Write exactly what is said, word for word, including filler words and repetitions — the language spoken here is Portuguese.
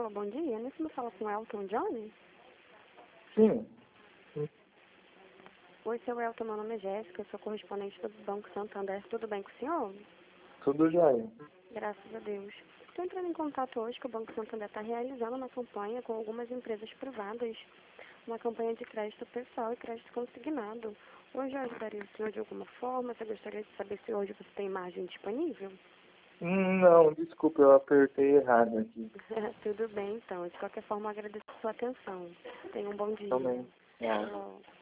Alô, bom dia. Nesse me fala com o Elton Johnny? Sim. Oi, seu Elton, meu nome é Jéssica, eu sou correspondente do Banco Santander. Tudo bem com o senhor? Tudo jóia. Graças a Deus. Estou entrando em contato hoje que o Banco Santander está realizando uma campanha com algumas empresas privadas, uma campanha de crédito pessoal e crédito consignado. Hoje eu ajudaria o senhor de alguma forma? Você gostaria de saber se hoje você tem margem disponível? Hum, Não, desculpa, eu apertei errado aqui. Tudo bem, então. De qualquer forma, eu agradeço a sua atenção. Tenha um bom dia. Também. É. Tchau.